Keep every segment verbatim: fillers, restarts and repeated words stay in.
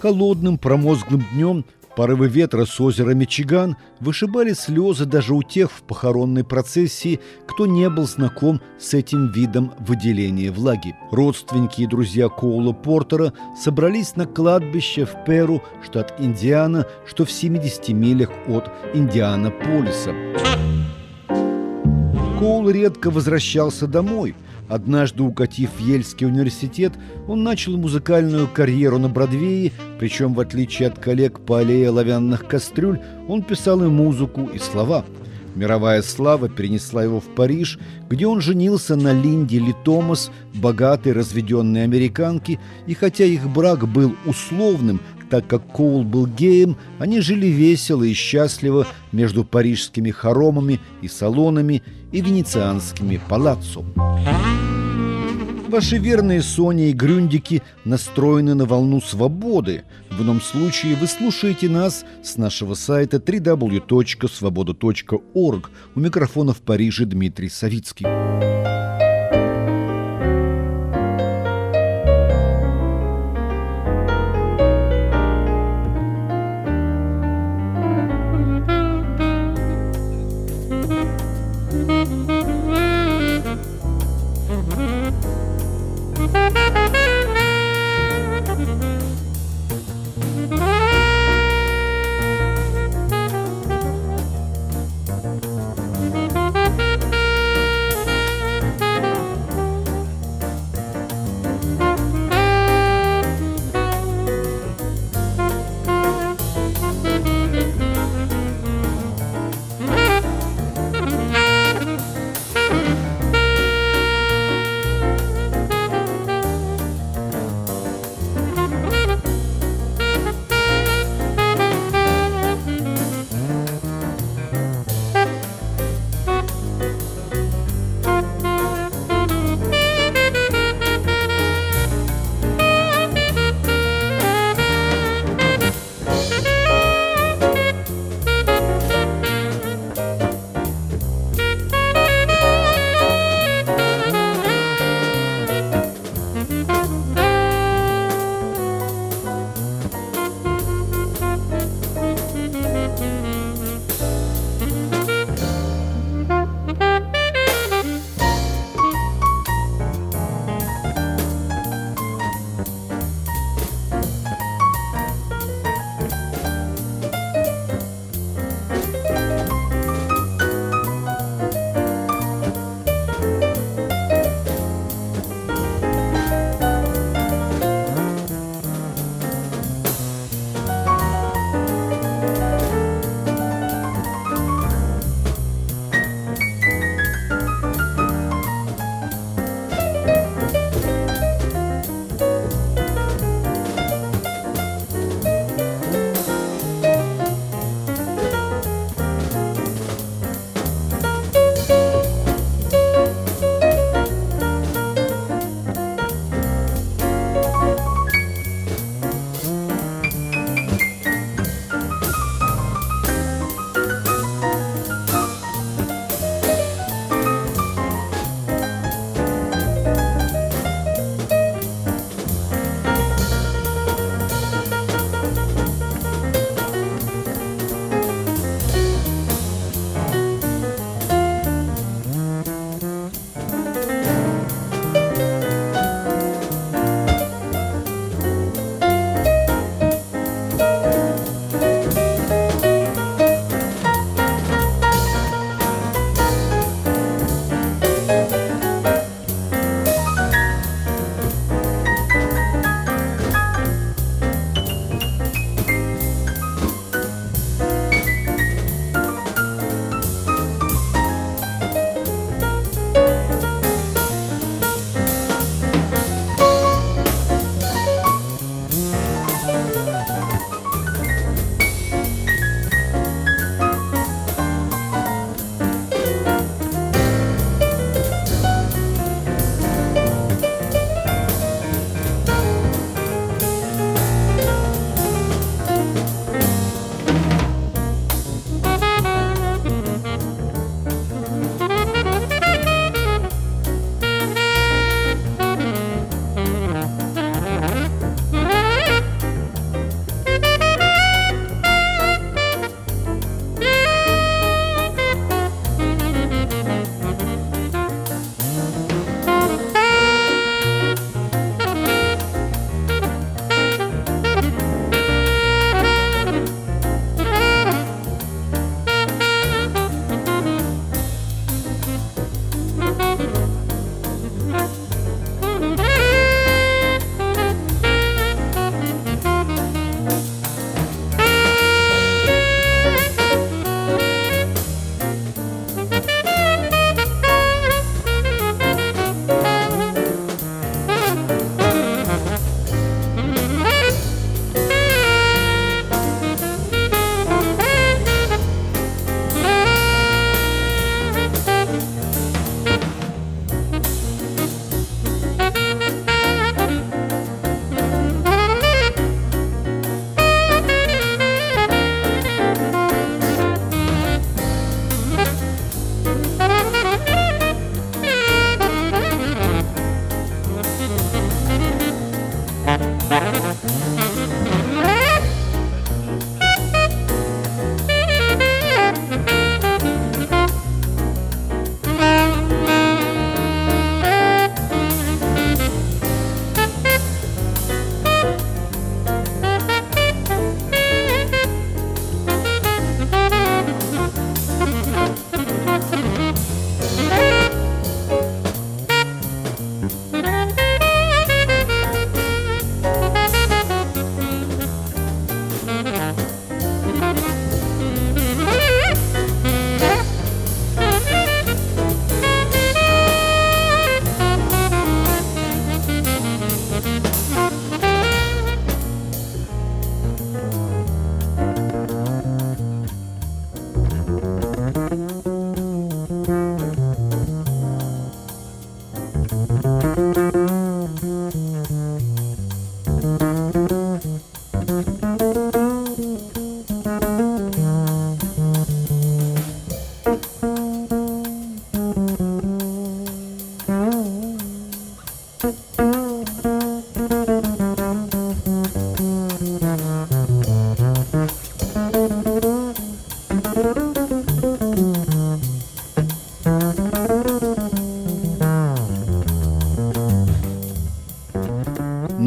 Холодным промозглым днем порывы ветра с озера Мичиган вышибали слезы даже у тех в похоронной процессии, кто не был знаком с этим видом выделения влаги. Родственники и друзья Коула Портера собрались на кладбище в Перу, штат Индиана, что в семидесяти милях от Индианаполиса. Коул редко возвращался домой. Однажды, укатив в Ельский университет, он начал музыкальную карьеру на Бродвее, причем, в отличие от коллег по аллее оловянных кастрюль, он писал и музыку, и слова. Мировая слава перенесла его в Париж, где он женился на Линде Ли Томас, богатой разведенной американке, и хотя их брак был условным, так как Коул был геем, они жили весело и счастливо между парижскими хоромами и салонами и венецианскими палаццо. Ваши верные Сони и Грюндики настроены на волну свободы. В ином случае вы слушаете нас с нашего сайта дабл ю дабл ю дабл ю точка свобода точка орг. У микрофона в Париже Дмитрий Савицкий.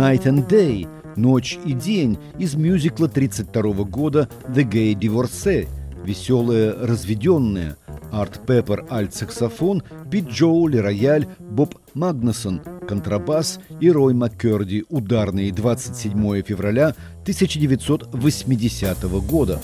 «Night and Day» – «Ночь и день» из мюзикла тридцать второго года «The Gay Divorcee» – «Веселая разведенная», Арт Пеппер – альт-саксофон, Пит Джоули – рояль, Боб Магнусон – контрабас и Рой Маккерди – ударные, двадцать седьмого февраля тысяча девятьсот восьмидесятого года.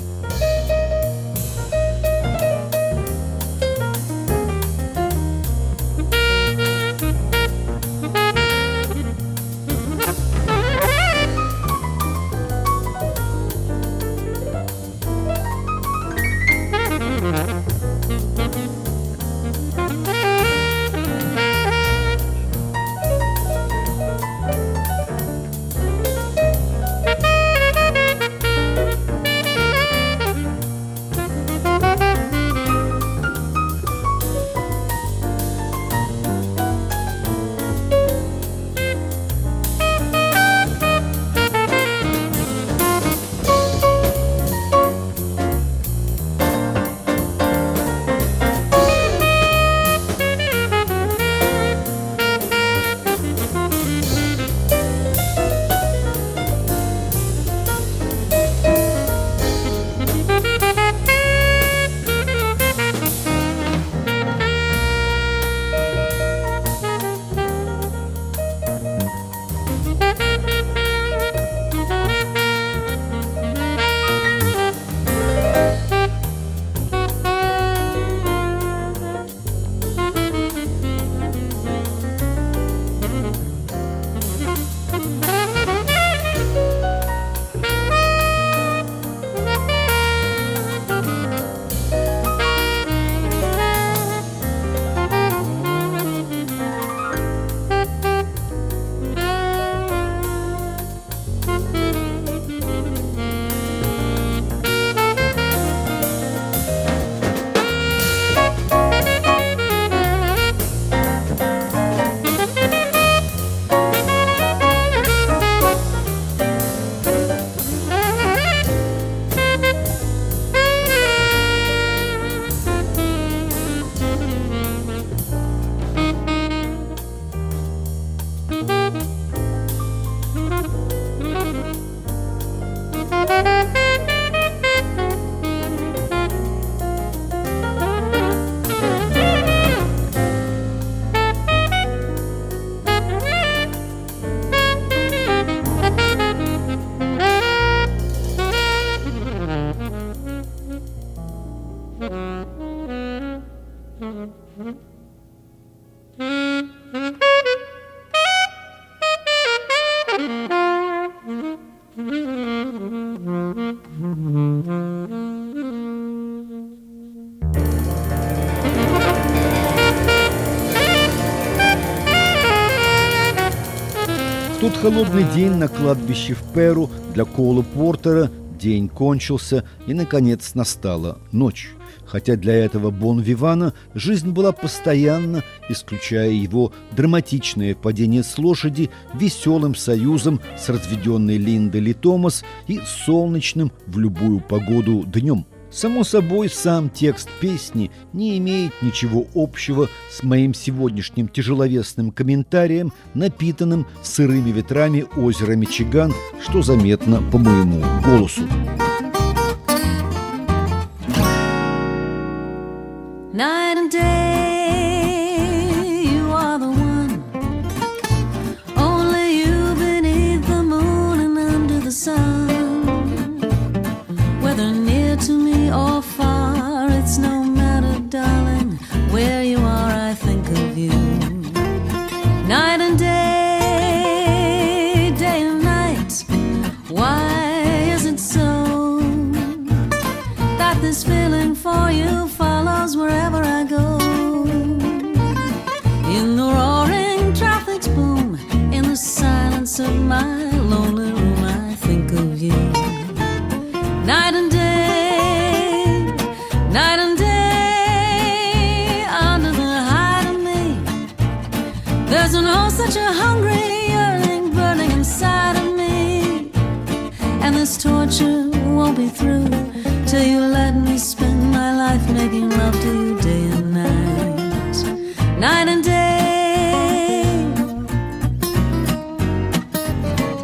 В тот холодный день на кладбище в Перу для Коула Портера день кончился, и, наконец, настала ночь. Хотя для этого Бон Вивана жизнь была постоянно, исключая его драматичное падение с лошади, веселым союзом с разведенной Линдой Ли Томас и солнечным в любую погоду днем. Само собой, сам текст песни не имеет ничего общего с моим сегодняшним тяжеловесным комментарием, напитанным сырыми ветрами озера Мичиган, что заметно по моему голосу. Night and day, you are the one. Only you beneath the moon and under the sun. Whether near to me or far, it's no matter, darling. Where you are, I think of you. Night and day, day and night. Why is it so that this feeling for you follows wherever I go? In the roaring traffic's boom, in the silence of my lonely room, I think of you. Night and day, night and day, under the height of me, there's no such a hungry yearning burning inside of me. And this torture won't be through till you let me spend my life making love to you day and night, night and day.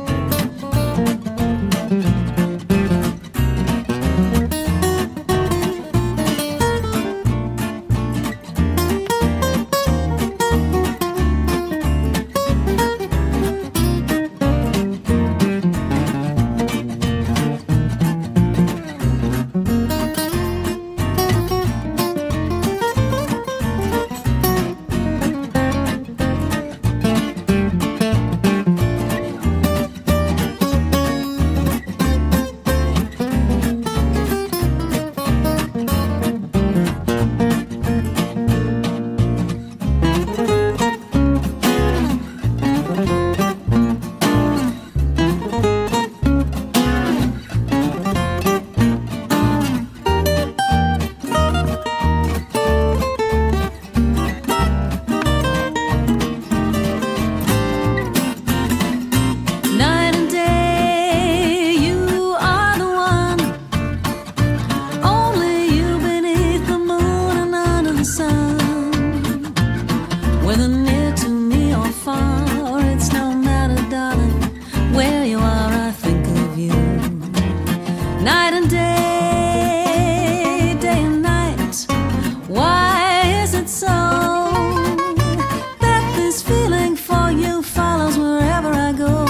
whether near to me or far, it's no matter, darling, where you are, I think of you. Night and day, day and night, why is it so that this feeling for you follows wherever I go?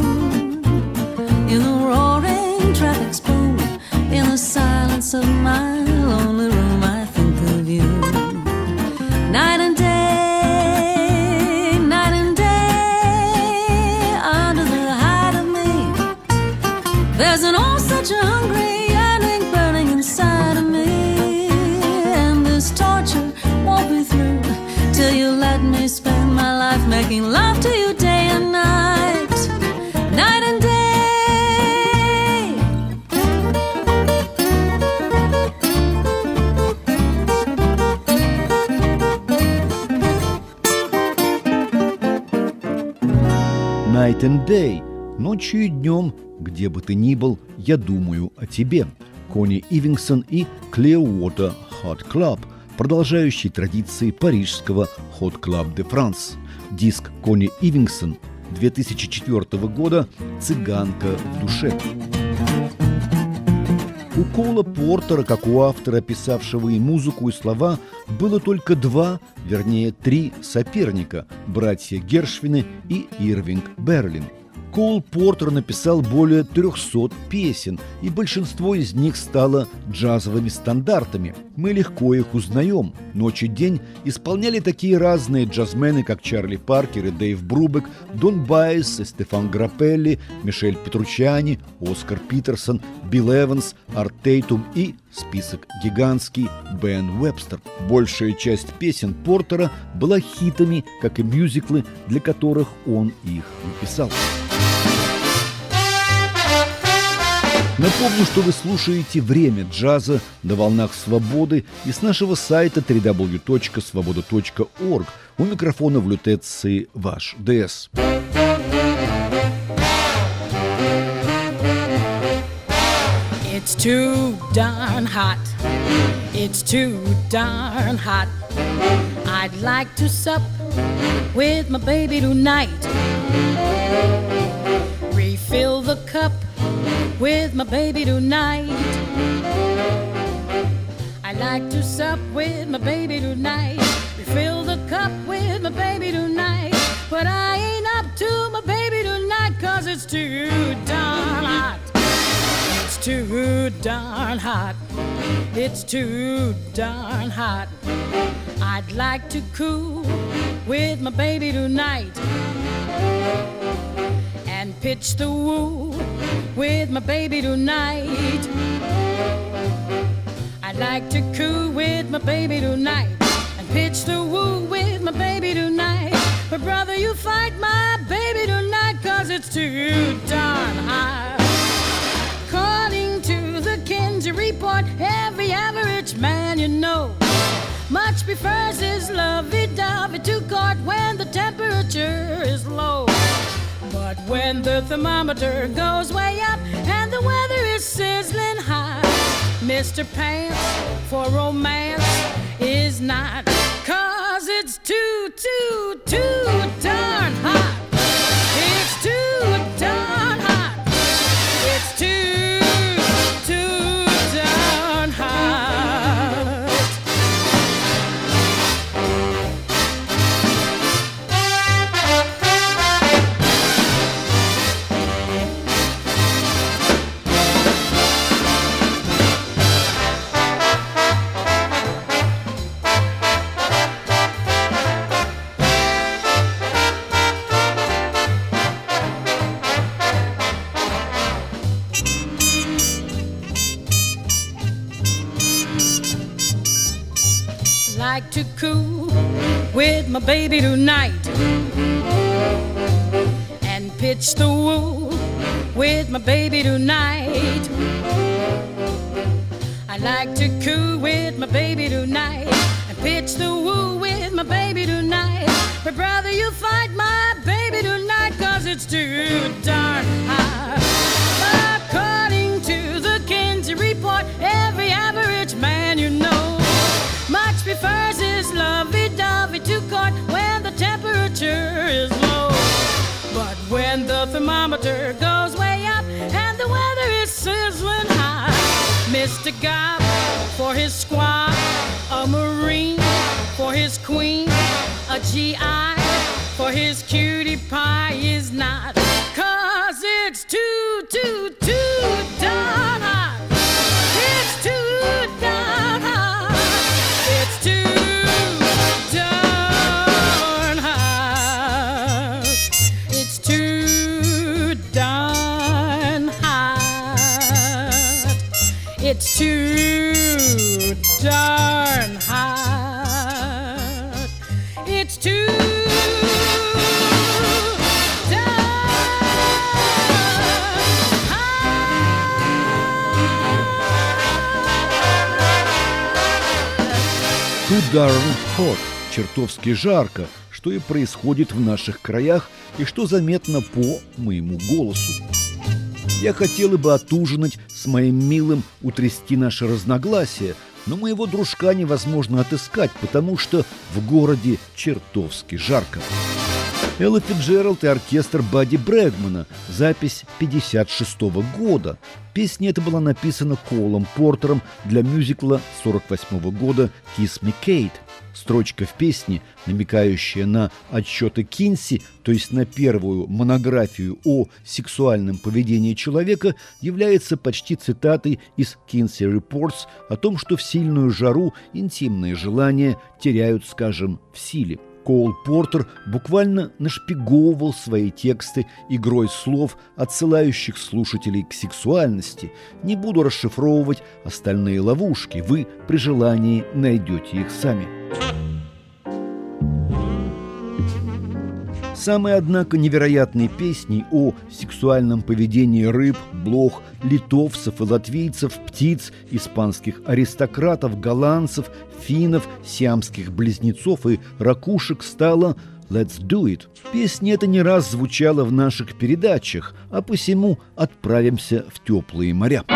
In the roaring traffic's boom, in the silence of my lonely room, I think of you. Night and day, night and day, under the hide of me, there's an oh such a hungry yearning burning inside of me, and this torture won't be through till you let me spend my life making love to you day and night, night and day. Night and day. Ночью и днем, где бы ты ни был, я думаю о тебе. Кони Ивингсон и Clearwater Hot Club, продолжающий традиции парижского Hot Club de France. Диск Кони Ивингсон две тысячи четвёртого года «Цыганка в душе». У Коула Портера, как у автора, писавшего и музыку, и слова, было только два, вернее, три соперника – братья Гершвины и Ирвинг Берлин. Коул Портер написал более трехсот песен, и большинство из них стало джазовыми стандартами. Мы легко их узнаем. Ночь и день исполняли такие разные джазмены, как Чарли Паркер и Дэйв Брубек, Дон Байес и Стефан Граппелли, Мишель Петруччиани, Оскар Питерсон, Билл Эванс, Арт Тейтум и, список гигантский, Бен Уэбстер. Большая часть песен Портера была хитами, как и мюзиклы, для которых он их написал. Напомню, что вы слушаете «Время джаза» на волнах свободы и с нашего сайта дабл ю дабл ю дабл ю точка свобода точка орг. У микрофона в лютеции ваш ДС. It's too darn hot. It's too darn hot. I'd like to sup with my baby tonight. Refill the cup with my baby tonight. I like to sup with my baby tonight. Refill the cup with my baby tonight. But I ain't up to my baby tonight, 'cause it's too darn hot. It's too darn hot. It's too darn hot. I'd like to cool with my baby tonight and pitch the woo with my baby tonight. I'd like to coo with my baby tonight and pitch the woo with my baby tonight. But brother, you fight my baby tonight, 'cause it's too darn hot. According to the Kinsey report, every average man you know much prefers his lovey-dovey to court when the temperature is low. But when the thermometer goes way up and the weather is sizzling hot, Mister Pants for romance is not, 'cause it's too, too, too darn hot. It's too darn hot. It's too, too darn hot. Like to cool with my baby tonight and pitch the woo with my baby tonight. I like to cool with my baby tonight and pitch the woo with my baby tonight. But brother, you fight my baby tonight, 'cause it's too darn hot. According to the Kinsey report, every average man you know much prefers his lovey-dovey to court when the to God for his squad, a Marine for his queen, a G I for his cutie pie is not, 'cause it's too, too, too darn hot. It's too darn hot. It's too darn hot. It's too darn hot. It's too darn hot. It's too Too darn hot, чертовски жарко, что и происходит в наших краях и что заметно по моему голосу. Я хотела бы отужинать с моим милым, утрясти наши разногласия, но моего дружка невозможно отыскать, потому что в городе чертовски жарко. Элла Фицджеральд и оркестр Бадди Брэгмана. Запись пятьдесят шестого года. Песня эта была написана Колом Портером для мюзикла сорок восьмого года «Kiss Me, Kate». Строчка в песне, намекающая на отчеты Кинси, то есть на первую монографию о сексуальном поведении человека, является почти цитатой из Kinsey Reports о том, что в сильную жару интимные желания теряют, скажем, в силе. Коул Портер буквально нашпиговывал свои тексты игрой слов, отсылающих слушателей к сексуальности. Не буду расшифровывать остальные ловушки, вы при желании найдете их сами. Самой, однако, невероятной песней о сексуальном поведении рыб, блох, литовцев и латвийцев, птиц, испанских аристократов, голландцев, финнов, сиамских близнецов и ракушек стала «Let's do it». Песня эта не раз звучала в наших передачах, а посему отправимся в теплые моря.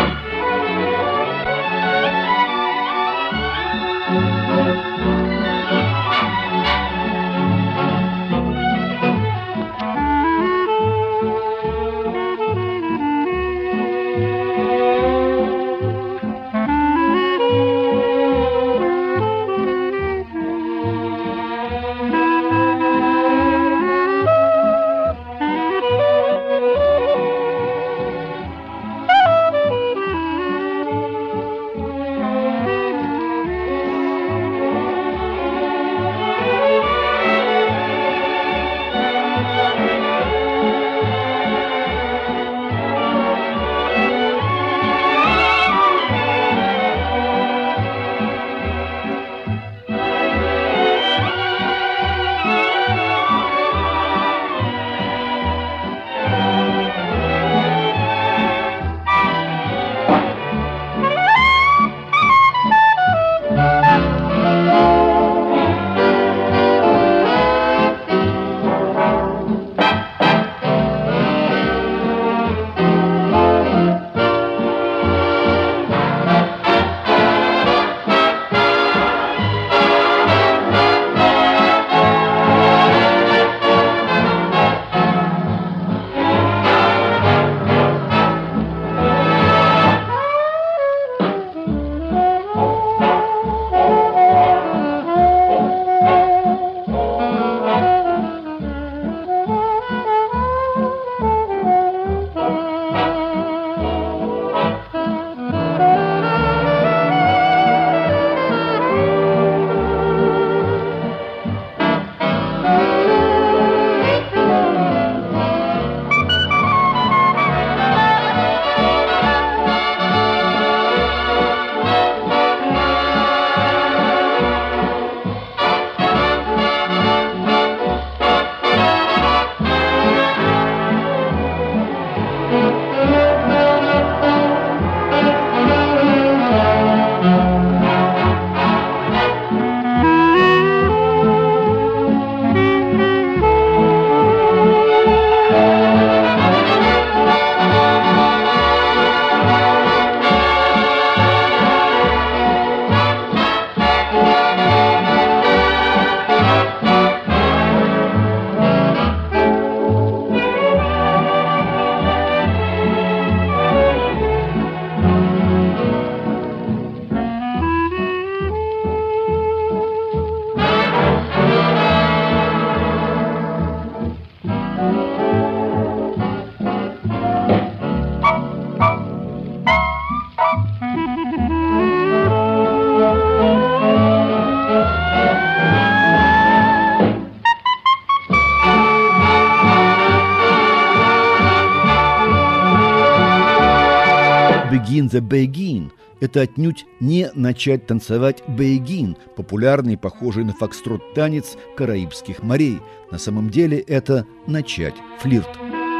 begin the begin – это отнюдь не начать танцевать бейгин, популярный, похожий на фокстрот танец Караибских морей. На самом деле это начать флирт.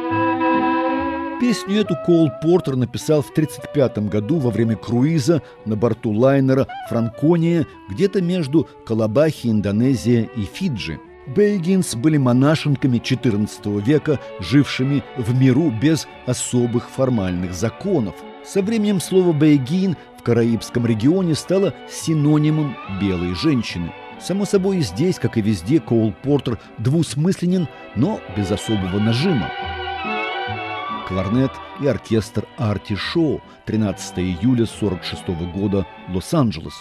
Песню эту Коул Портер написал в тридцать пятом году во время круиза на борту лайнера «Франкония» где-то между Колобахи, Индонезия и Фиджи. Бейгинс были монашенками четырнадцатого века, жившими в миру без особых формальных законов. Со временем слово «бейгин» в караибском регионе стало синонимом белой женщины. Само собой, и здесь, как и везде, Коул Портер двусмысленен, но без особого нажима. Кларнет и оркестр Арти Шоу, тринадцатого июля сорок шестого года, Лос-Анджелес.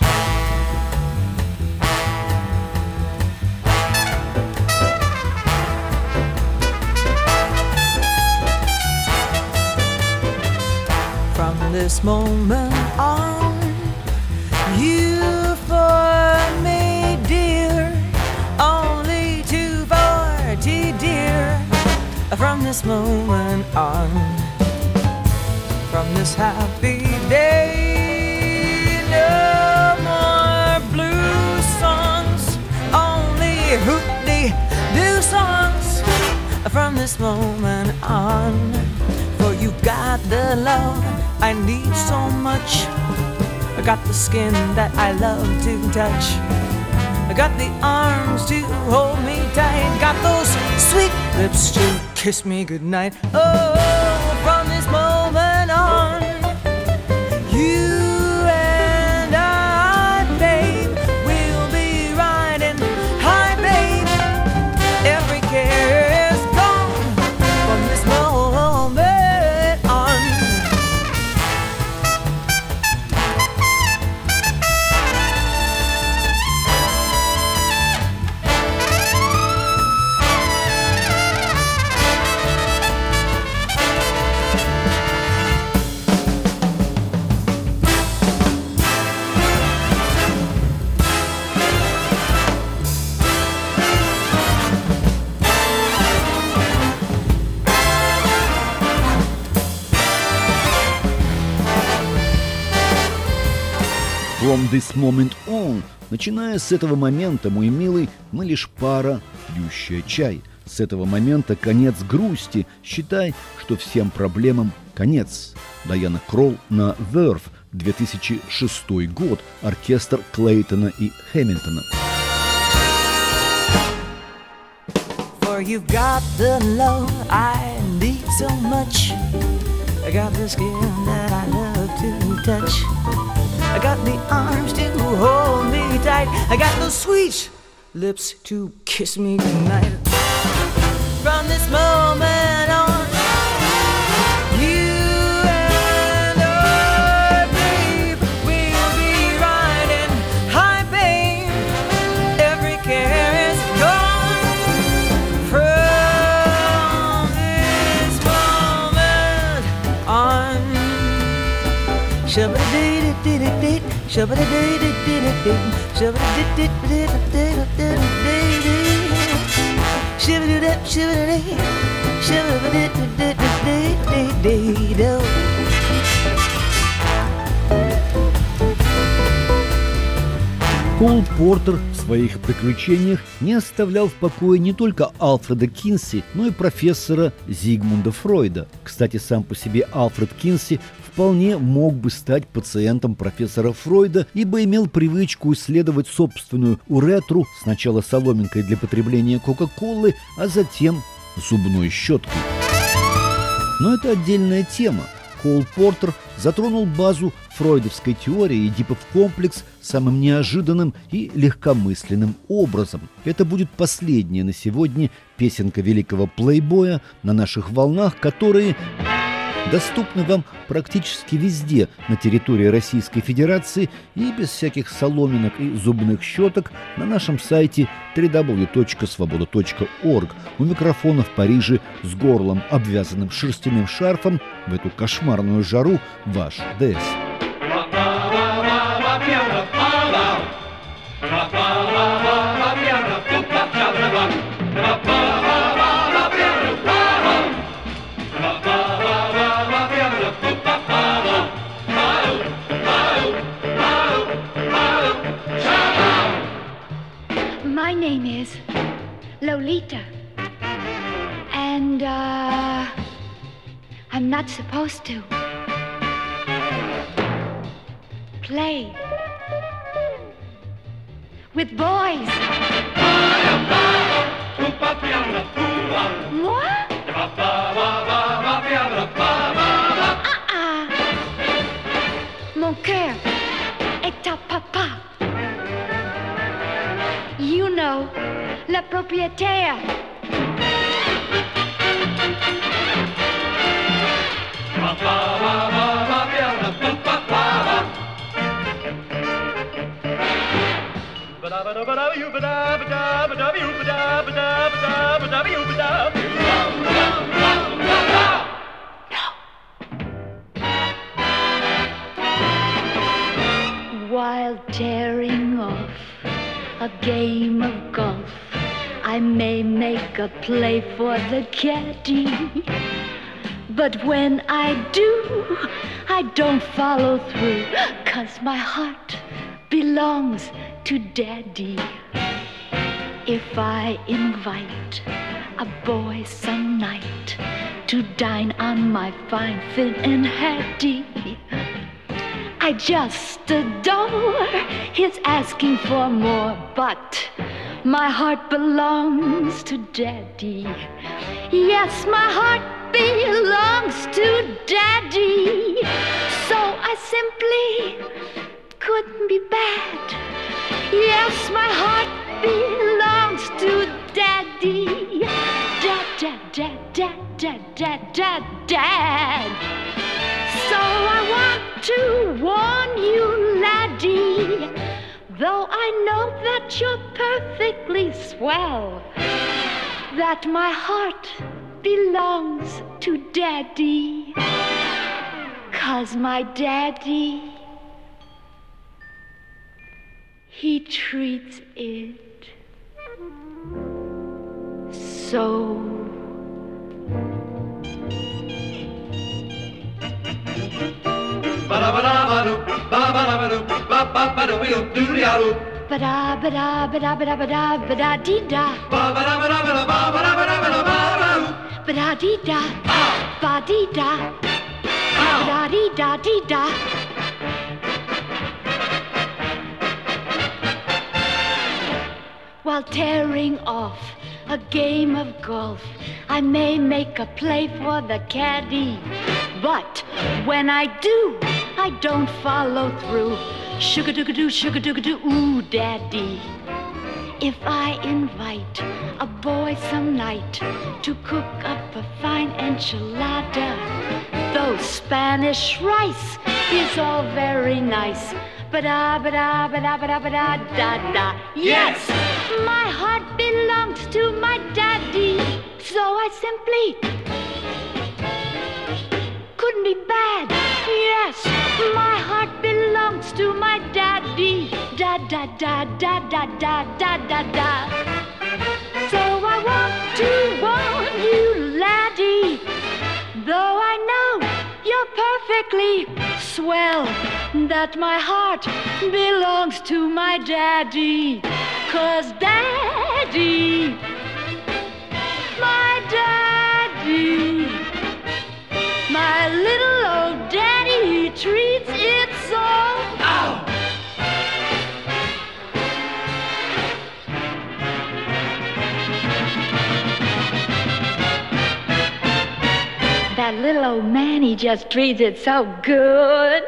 From this moment on, you for me, dear, only two forty, dear. From this moment on, from this happy day, no more blue songs, only hoot-dee-doo songs. From this moment on, for you got the love I need so much. I got the skin that I love to touch. I got the arms to hold me tight. Got those sweet lips to kiss me goodnight. Oh, from this moment on, you and I, babe, will be riding high, babe. Every care is gone from this moment on. From this moment on, начиная с этого момента, мой милый, мы лишь пара, пьющая чай. С этого момента конец грусти. Считай, что всем проблемам конец. Дайана Кролл на Verve, две тысячи шестой год, оркестр Клейтона и Хэмилтона. For you've got the love I need so much. I got the skin that I love to touch. I got the arms to hold me tight. I got the sweet lips to kiss me goodnight. From this moment on, you and I, babe, we'll be riding high, babe. Every care is gone from this moment on. Shabba-da-dee-dee-dee-dee, shabba-da-dee-dee-dee-dee, shabba-da-dee-dee-dee-dee-dee, shibba-doo-dap, shibba-da-dee, shibba-da-dee-dee-dee-dee-dee-dee-doo. Коул Портер в своих приключениях не оставлял в покое не только Альфреда Кинси, но и профессора Зигмунда Фройда. Кстати, сам по себе Альфред Кинси вполне мог бы стать пациентом профессора Фройда, ибо имел привычку исследовать собственную уретру сначала соломинкой для потребления Кока-Колы, а затем зубной щеткой. Но это отдельная тема. Коул Портер затронул базу фройдовской теории Эдипов комплекс самым неожиданным и легкомысленным образом. Это будет последняя на сегодня песенка великого плейбоя на наших волнах, которые доступны вам практически везде на территории Российской Федерации и без всяких соломинок и зубных щеток на нашем сайте дабл ю дабл ю дабл ю точка свобода точка орг. У микрофона в Париже с горлом, обвязанным шерстяным шарфом в эту кошмарную жару, ваш ДС. Bye. Lolita. And, uh, I'm not supposed to play with boys. Moi? Ah-ah. Mon cœur est à papa. You know, le propriétaire. While tearing off a game of golf, I may make a play for the caddy. But when I do, I don't follow through, 'cause my heart belongs to Daddy. If I invite a boy some night to dine on my fine Finn and Hattie, I just adore his asking for more, but my heart belongs to Daddy. Yes, my heart belongs to Daddy. So I simply couldn't be bad. Yes, my heart belongs to Daddy. Dad, dad, dad, dad, dad, dad, dad, dad. So I want to warn you, laddie, though I know that you're perfectly swell, that my heart belongs to Daddy, 'cause my Daddy, he treats it so. Ba-da ba-da ba-da ba-da ba-da ba-da dee da. Ba ba da ba da ba da ba ba da ba da ba da ba da dee da. Ba dee da. Ba da dee da dee da. While tearing off a game of golf, I may make a play for the caddy. But when I do, I don't follow through. Sugar-doo-ga-doo, sugar-doo-ga-doo, ooh, Daddy. If I invite a boy some night to cook up a fine enchilada, though Spanish rice is all very nice, ba-da, ba-da, ba-da, ba-da, ba-da, da-da. Yes, my heart belongs to my Daddy, so I simply couldn't be bad. Yes, my heart belongs to my Daddy. Da da da da da da da da da. So I want to warn you, laddie, though I know you're perfectly swell, that my heart belongs to my Daddy. 'Cause Daddy, my Daddy, my little old Daddy, he treats it so. Ow! That little old man, he just treats it so good.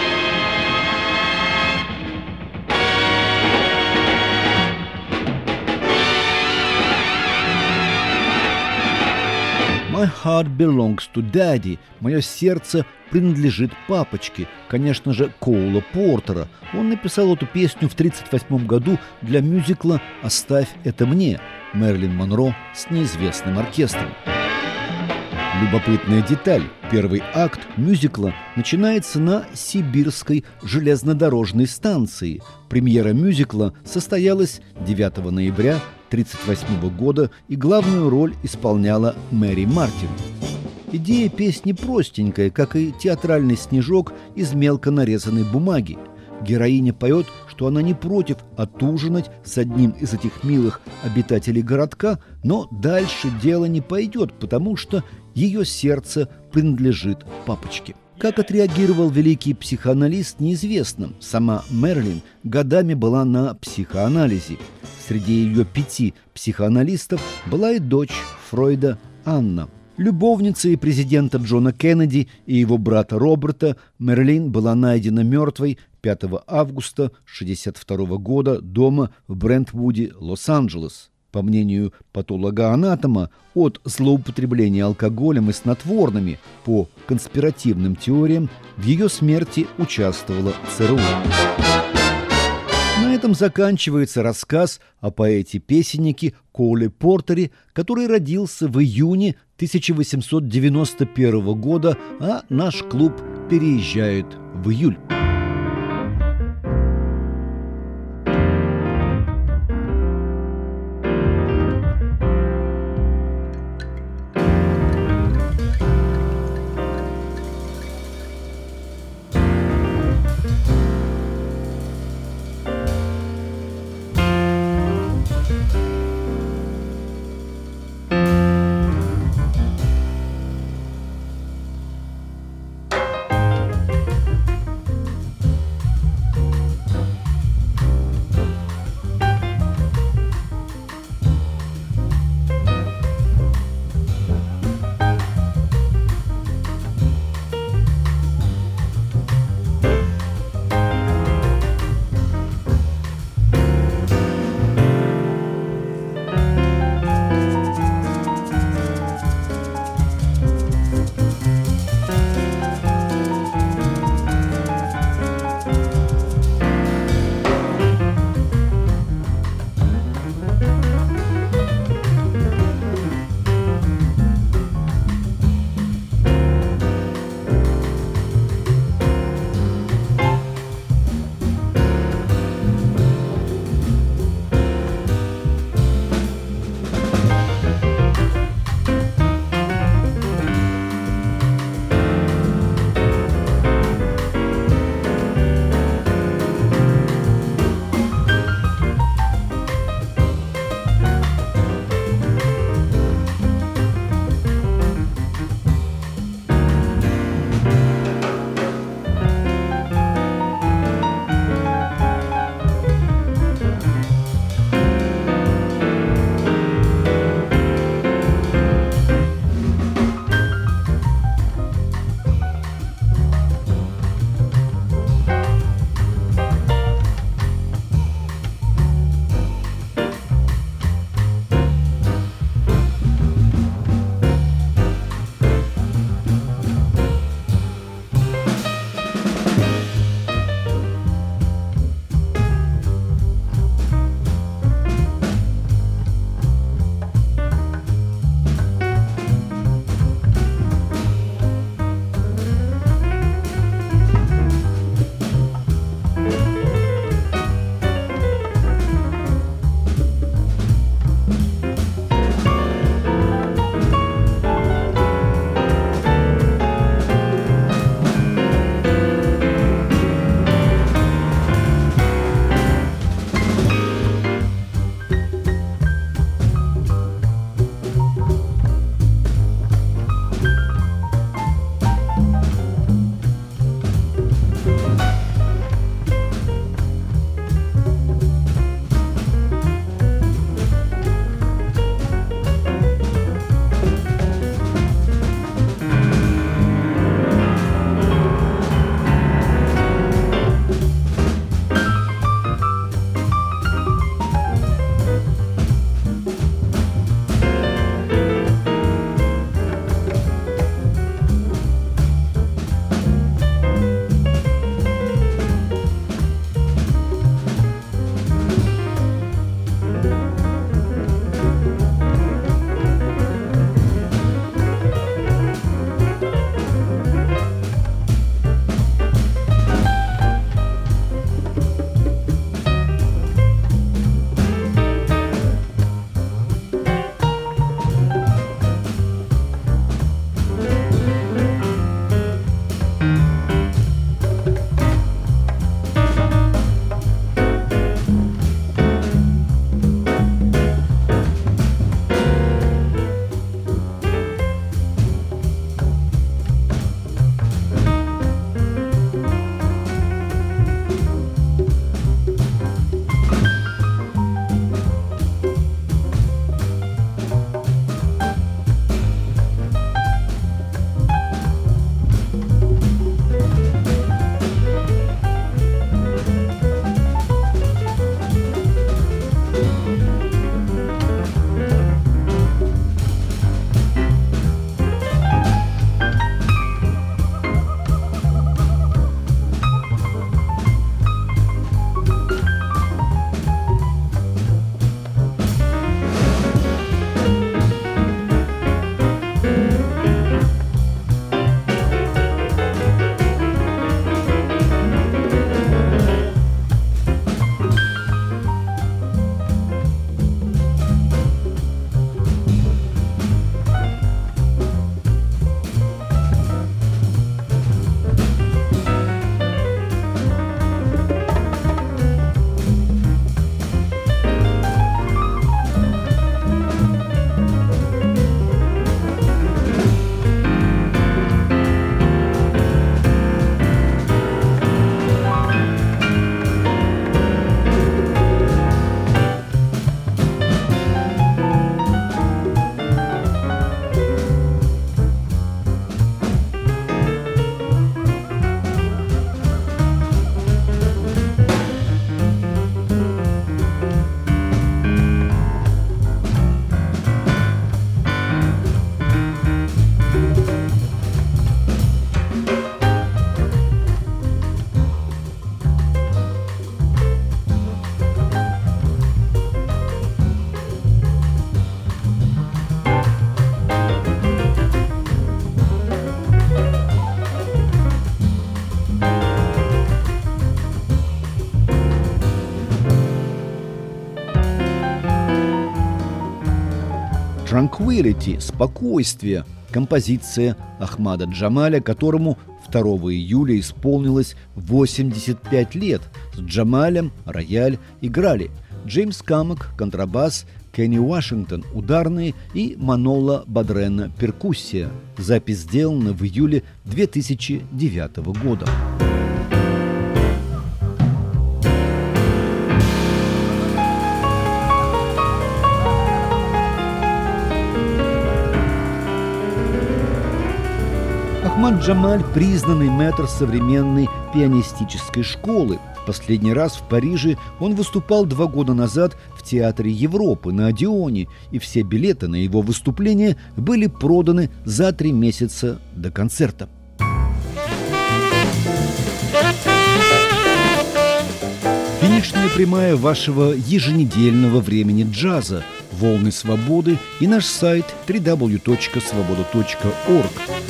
My heart belongs to Daddy. Мое сердце принадлежит папочке. Конечно же, Коула Портера. Он написал эту песню в тридцать восьмом году для мюзикла «Оставь это мне» Мэрилин Монро с неизвестным оркестром. Любопытная деталь. Первый акт мюзикла начинается на Сибирской железнодорожной станции. Премьера мюзикла состоялась девятого ноября тридцать восьмого года, и главную роль исполняла Мэри Мартин. Идея песни простенькая, как и театральный снежок из мелко нарезанной бумаги. Героиня поет, что она не против отужинать с одним из этих милых обитателей городка, но дальше дело не пойдет, потому что ее сердце принадлежит папочке. Как отреагировал великий психоаналист, неизвестно. Сама Мэрилин годами была на психоанализе. Среди ее пяти психоаналистов была и дочь Фройда Анна. Любовницей президента Джона Кеннеди и его брата Роберта, Мэрилин была найдена мертвой пятого августа шестьдесят второго года дома в Брентвуде, Лос-Анджелес. По мнению патолога-анатома, от злоупотребления алкоголем и снотворными по конспиративным теориям в ее смерти участвовала ЦРУ. На этом заканчивается рассказ о поэте-песеннике Коле Портере, который родился в июне тысяча восемьсот девяносто первого года, а наш клуб переезжает в июль. «Tranquility» – «Спокойствие», композиция Ахмада Джамаля, которому второго июля исполнилось восемьдесят пять лет. С Джамалем рояль играли Джеймс Камок – контрабас, Кенни Вашингтон – ударные и Манола Бадрена – перкуссия. Запись сделана в июле две тысячи девятого года. Ахмад Джамаль – признанный мэтр современной пианистической школы. Последний раз в Париже он выступал два года назад в Театре Европы на Одеоне, и все билеты на его выступление были проданы за три месяца до концерта. Финишная прямая вашего еженедельного времени джаза, волны свободы и наш сайт дабл ю дабл ю дабл ю точка свобода точка орг.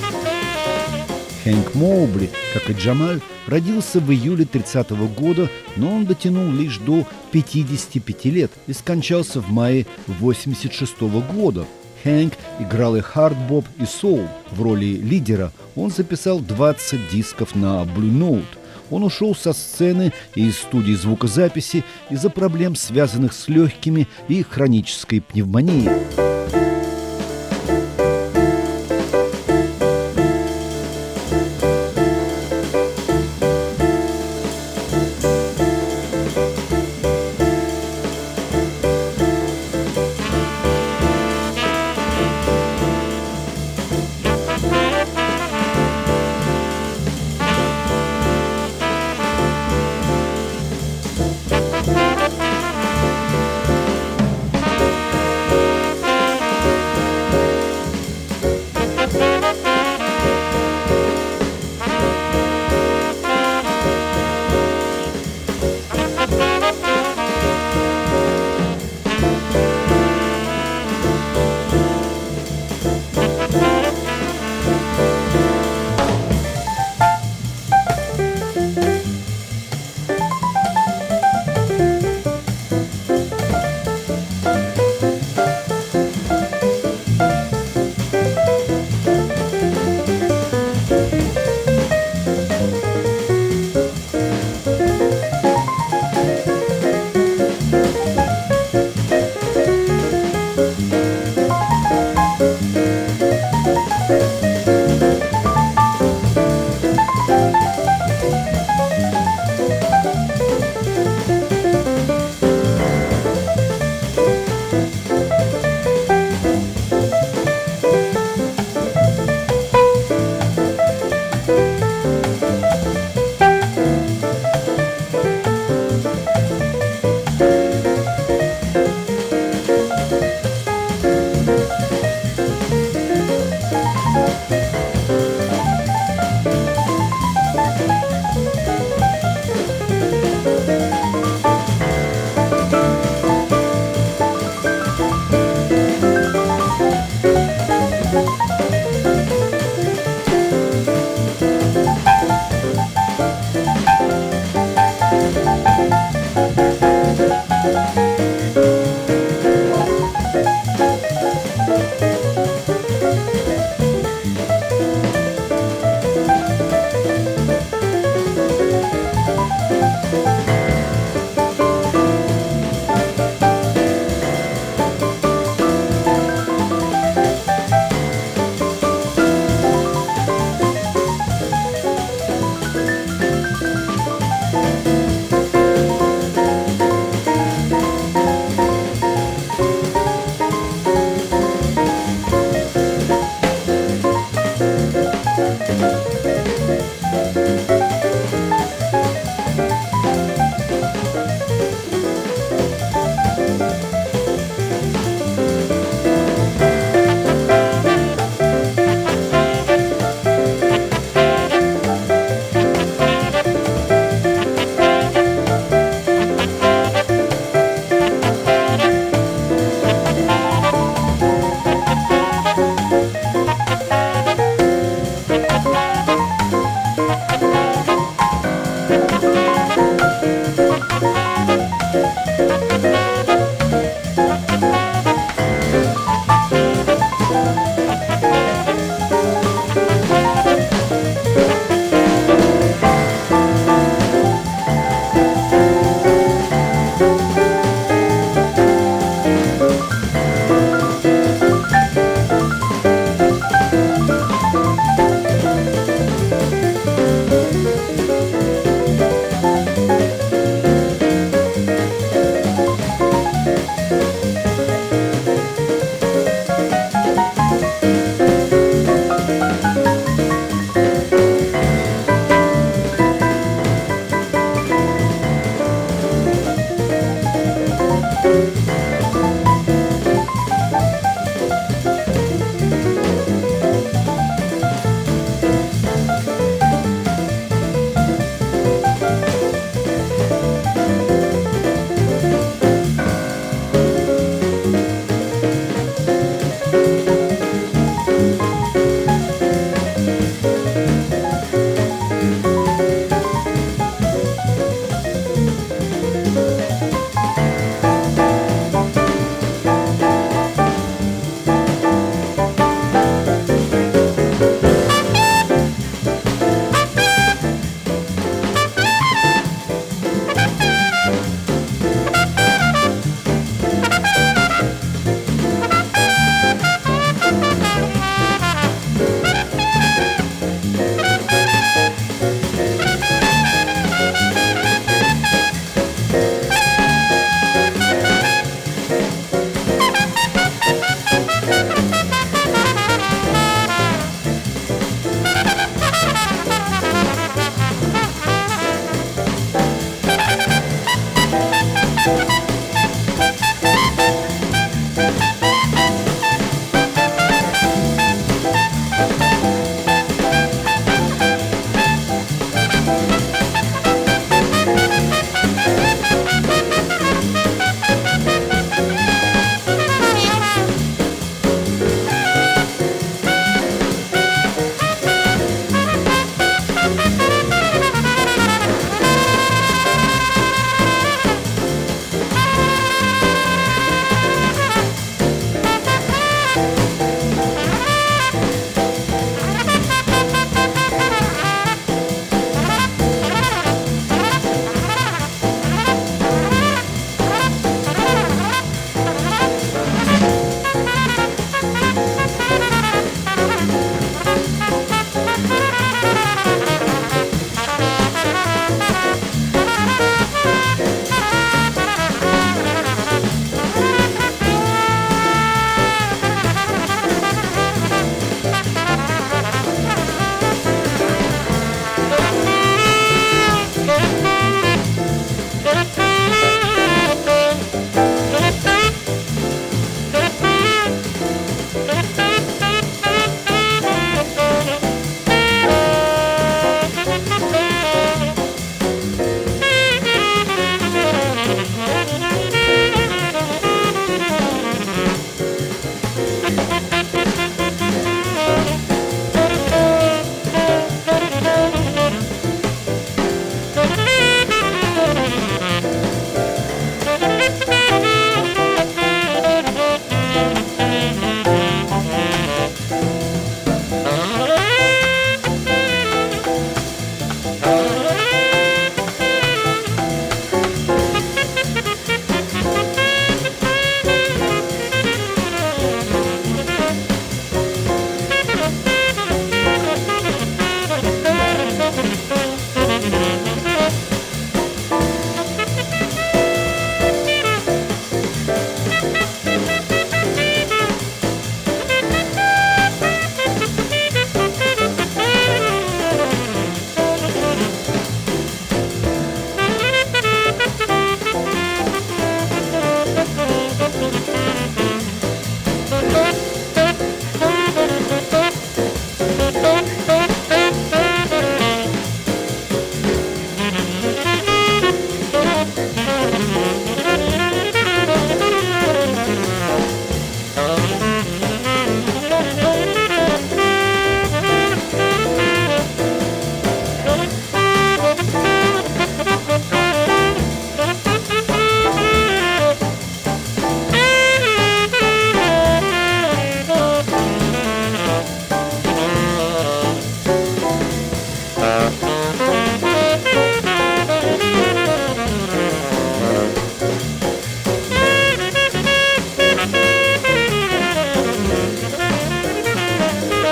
Хэнк Моубли, как и Джамаль, родился в июле тридцатого года, но он дотянул лишь до пятидесяти пяти лет и скончался в мае восемьдесят шестого года. Хэнк играл и хард-боп, и соул. В роли лидера он записал двадцать дисков на Blue Note. Он ушел со сцены и из студии звукозаписи из-за проблем, связанных с легкими и хронической пневмонией.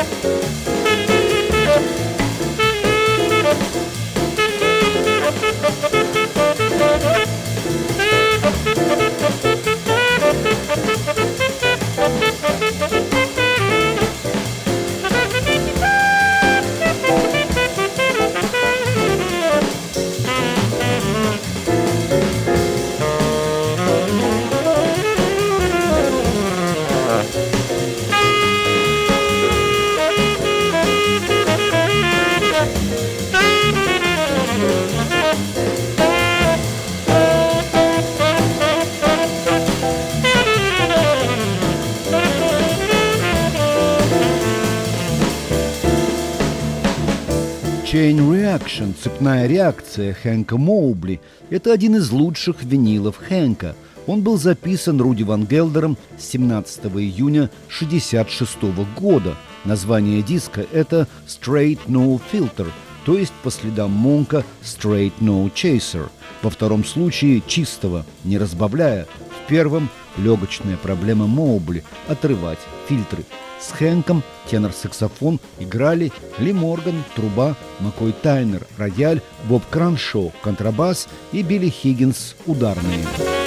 Chain Reaction, цепная реакция Хэнка Моубли – это один из лучших винилов Хэнка. Он был записан Руди Ван Гелдером семнадцатого июня шестьдесят шестого года. Название диска – это Straight No Filter, то есть по следам Монка Straight No Chaser. Во втором случае чистого, не разбавляя. В первом – легочная проблема Моубли – отрывать фильтры. С Хэнком тенор-саксофон играли Ли Морган, труба, Маккой Тайнер, рояль, Боб Краншоу, контрабас и Билли Хиггинс, ударные.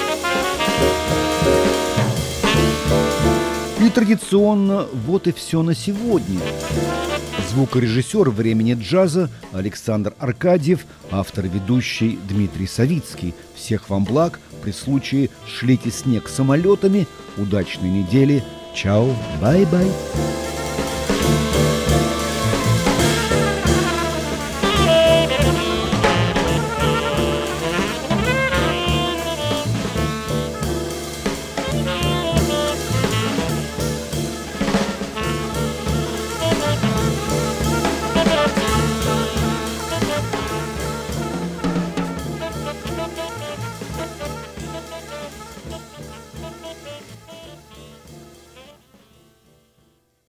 И традиционно вот и все на сегодня. Звукорежиссер «Времени джаза» Александр Аркадьев, автор и ведущий Дмитрий Савицкий. Всех вам благ, при случае шлите снег самолетами, удачной недели. Чао, бай-бай.